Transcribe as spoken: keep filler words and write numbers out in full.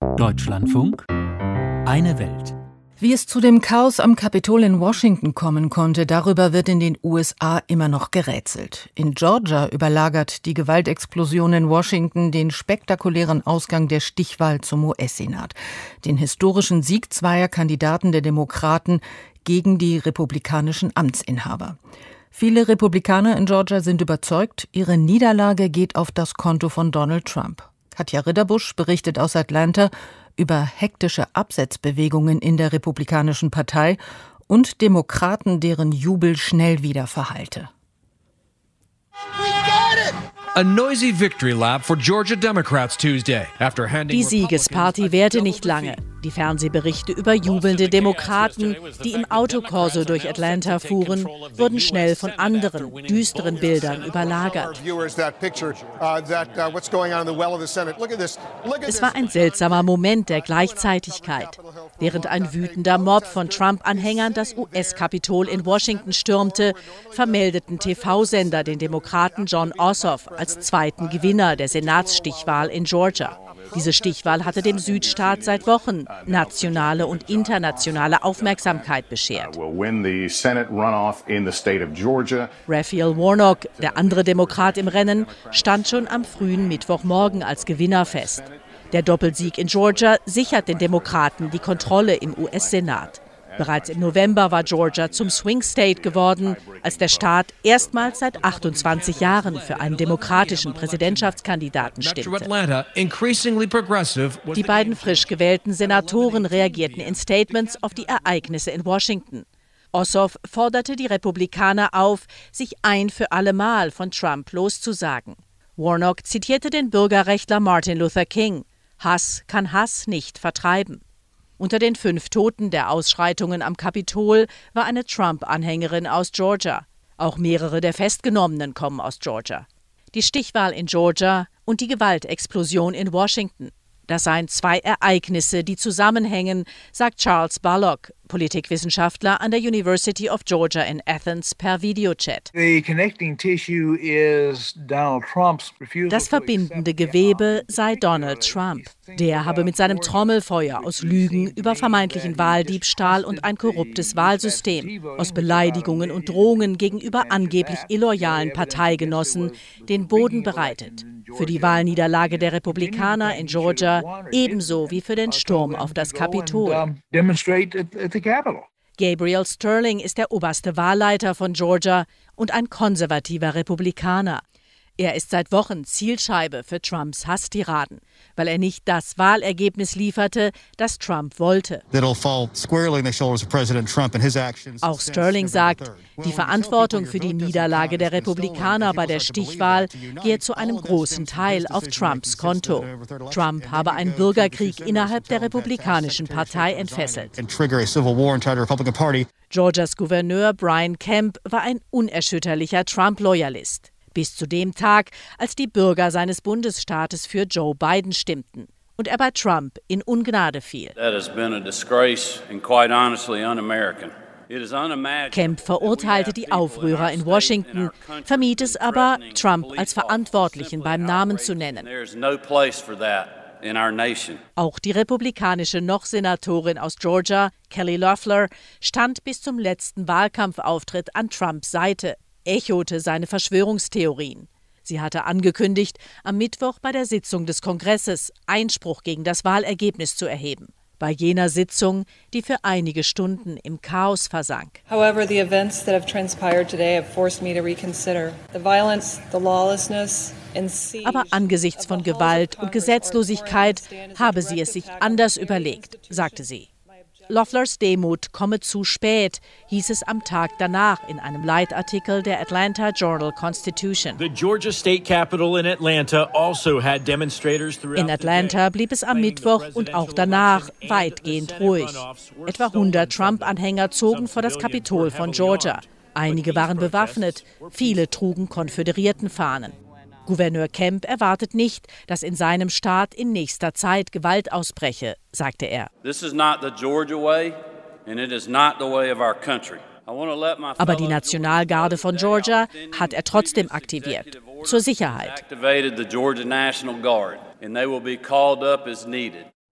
Deutschlandfunk, eine Welt. Wie es zu dem Chaos am Kapitol in Washington kommen konnte, darüber wird in den U S A immer noch gerätselt. In Georgia überlagert die Gewaltexplosion in Washington den spektakulären Ausgang der Stichwahl zum U S-Senat. Den historischen Sieg zweier Kandidaten der Demokraten gegen die republikanischen Amtsinhaber. Viele Republikaner in Georgia sind überzeugt, ihre Niederlage geht auf das Konto von Donald Trump. Katja Ridderbusch berichtet aus Atlanta über hektische Absetzbewegungen in der Republikanischen Partei und Demokraten, deren Jubel schnell wieder verhallte. A noisy victory lap for Georgia Democrats Tuesday after handing Die Siegesparty währte nicht lange. Die Fernsehberichte über jubelnde Demokraten, die im Autokorso durch Atlanta fuhren, wurden schnell von anderen, düsteren Bildern überlagert. Es war ein seltsamer Moment der Gleichzeitigkeit. Während ein wütender Mob von Trump-Anhängern das U S-Kapitol in Washington stürmte, vermeldeten T V-Sender den Demokraten Jon Ossoff als zweiten Gewinner der Senatsstichwahl in Georgia. Diese Stichwahl hatte dem Südstaat seit Wochen nationale und internationale Aufmerksamkeit beschert. Raphael Warnock, der andere Demokrat im Rennen, stand schon am frühen Mittwochmorgen als Gewinner fest. Der Doppelsieg in Georgia sichert den Demokraten die Kontrolle im U S-Senat. Bereits im November war Georgia zum Swing State geworden, als der Staat erstmals seit achtundzwanzig Jahren für einen demokratischen Präsidentschaftskandidaten stimmte. Die beiden frisch gewählten Senatoren reagierten in Statements auf die Ereignisse in Washington. Ossoff forderte die Republikaner auf, sich ein für alle Mal von Trump loszusagen. Warnock zitierte den Bürgerrechtler Martin Luther King: Hass kann Hass nicht vertreiben. Unter den fünf Toten der Ausschreitungen am Kapitol war eine Trump-Anhängerin aus Georgia. Auch mehrere der Festgenommenen kommen aus Georgia. Die Stichwahl in Georgia und die Gewaltexplosion in Washington. Das seien zwei Ereignisse, die zusammenhängen, sagt Charles Bullock, Politikwissenschaftler an der University of Georgia in Athens, per Videochat. Das verbindende Gewebe sei Donald Trump. Der habe mit seinem Trommelfeuer aus Lügen über vermeintlichen Wahldiebstahl und ein korruptes Wahlsystem, aus Beleidigungen und Drohungen gegenüber angeblich illoyalen Parteigenossen den Boden bereitet. Für die Wahlniederlage der Republikaner in Georgia ebenso wie für den Sturm auf das Kapitol. Gabriel Sterling ist der oberste Wahlleiter von Georgia und ein konservativer Republikaner. Er ist seit Wochen Zielscheibe für Trumps Hasstiraden, weil er nicht das Wahlergebnis lieferte, das Trump wollte. Auch Sterling sagt, die Verantwortung für die Niederlage der Republikaner bei der Stichwahl gehe zu einem großen Teil auf Trumps Konto. Trump habe einen Bürgerkrieg innerhalb der Republikanischen Partei entfesselt. Georgias Gouverneur Brian Kemp war ein unerschütterlicher Trump-Loyalist. Bis zu dem Tag, als die Bürger seines Bundesstaates für Joe Biden stimmten und er bei Trump in Ungnade fiel. Kemp verurteilte die Aufrührer in Washington, vermied es aber, Trump als Verantwortlichen beim Namen zu nennen. Auch die republikanische Noch-Senatorin aus Georgia, Kelly Loeffler, stand bis zum letzten Wahlkampfauftritt an Trumps Seite, echote seine Verschwörungstheorien. Sie hatte angekündigt, am Mittwoch bei der Sitzung des Kongresses Einspruch gegen das Wahlergebnis zu erheben. Bei jener Sitzung, die für einige Stunden im Chaos versank. However, the events that have transpired today have forced me to reconsider the violence, the lawlessness. Aber angesichts von Gewalt und Gesetzlosigkeit habe sie es sich anders überlegt, sagte sie. Loefflers Demut komme zu spät, hieß es am Tag danach in einem Leitartikel der Atlanta Journal-Constitution. In Atlanta blieb es am Mittwoch und auch danach weitgehend ruhig. Etwa hundert Trump-Anhänger zogen vor das Kapitol von Georgia. Einige waren bewaffnet, viele trugen Konföderiertenfahnen. Gouverneur Kemp erwartet nicht, dass in seinem Staat in nächster Zeit Gewalt ausbreche, sagte er. Aber die Nationalgarde von Georgia hat er trotzdem aktiviert, zur Sicherheit.